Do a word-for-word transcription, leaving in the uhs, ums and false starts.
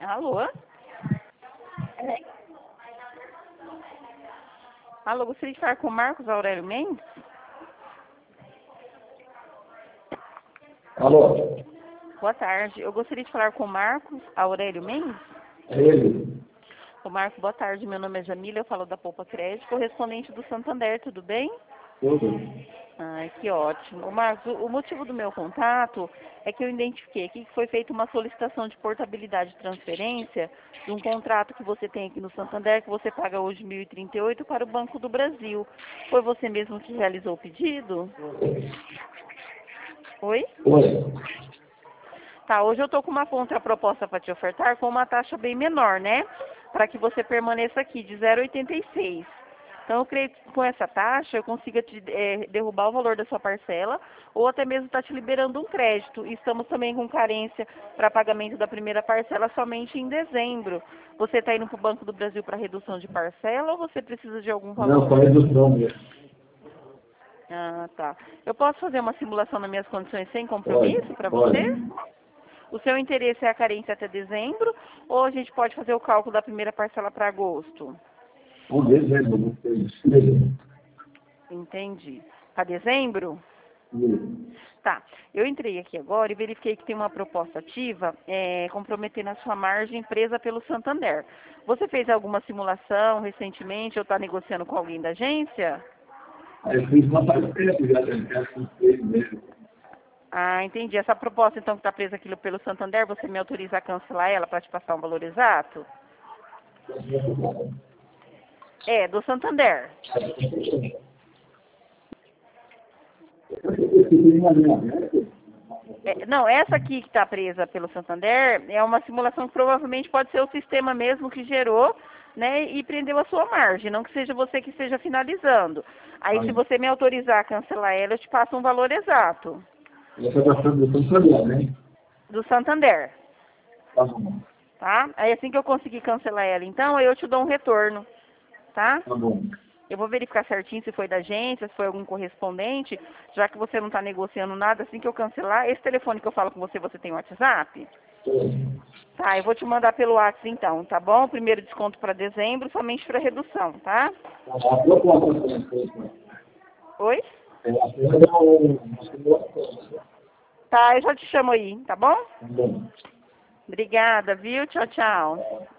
Alô? Alô, gostaria de falar com o Marcos Aurélio Mendes? Alô? Boa tarde. Eu gostaria de falar com o Marcos Aurélio Mendes? É ele? Ô Marcos, boa tarde. Meu nome é Jamila, eu falo da Poupa Crédito, correspondente do Santander, tudo bem? Tudo? Ai, que ótimo. Ô Marcos, o o motivo do meu contato é que eu identifiquei aqui que foi feita uma solicitação de portabilidade de transferência de um contrato que você tem aqui no Santander, que você paga hoje mil e trinta e oito para o Banco do Brasil. Foi você mesmo que realizou o pedido? Oi? Oi. Tá, hoje eu tô com uma contraproposta para te ofertar com uma taxa bem menor, né? Para que você permaneça aqui, de zero vírgula oitenta e seis. Então, eu creio que com essa taxa eu consiga te eh, derrubar o valor da sua parcela ou até mesmo estar te liberando um crédito. E estamos também com carência para pagamento da primeira parcela somente em dezembro. Você está indo para o Banco do Brasil para redução de parcela ou você precisa de algum valor? Não, só redução mesmo. Ah, tá. Eu posso fazer uma simulação nas minhas condições sem Pode, compromisso para pode. você? O seu interesse é a carência até dezembro ou a gente pode fazer o cálculo da primeira parcela para agosto? Um dezembro, não sei. Entendi. Para dezembro? Sim. Tá. Eu entrei aqui agora e verifiquei que tem uma proposta ativa é, comprometendo a sua margem presa pelo Santander. Você fez alguma simulação recentemente ou está negociando com alguém da agência? Aí eu fiz uma parceria, já tem uns três meses. Ah, entendi. Essa proposta então que está presa aqui pelo Santander, você me autoriza a cancelar ela para te passar um valor exato? É, do Santander. Eu fiquei uma linha aberta. É, não, essa aqui que está presa pelo Santander é uma simulação que provavelmente pode ser o sistema mesmo que gerou, né, e prendeu a sua margem, não que seja você que esteja finalizando. Aí, se Aí, você me autorizar a cancelar ela, eu te passo um valor exato essa está sendo do Santander, né? do Santander, Tá bom. tá? Aí, assim que eu conseguir cancelar ela, então, aí eu te dou um retorno, tá? Tá bom. Eu vou verificar certinho se foi da agência, se foi algum correspondente, já que você não está negociando nada, assim que eu cancelar, esse telefone que eu falo com você, você tem WhatsApp? Tá, eu vou te mandar pelo WhatsApp então, tá bom? Primeiro desconto para dezembro, somente para redução, tá? A proposta é feita. Oi? É apenas uma simulação. Tá, eu já te chamo aí, tá bom? Tá bom. Obrigada, viu? Tchau, tchau.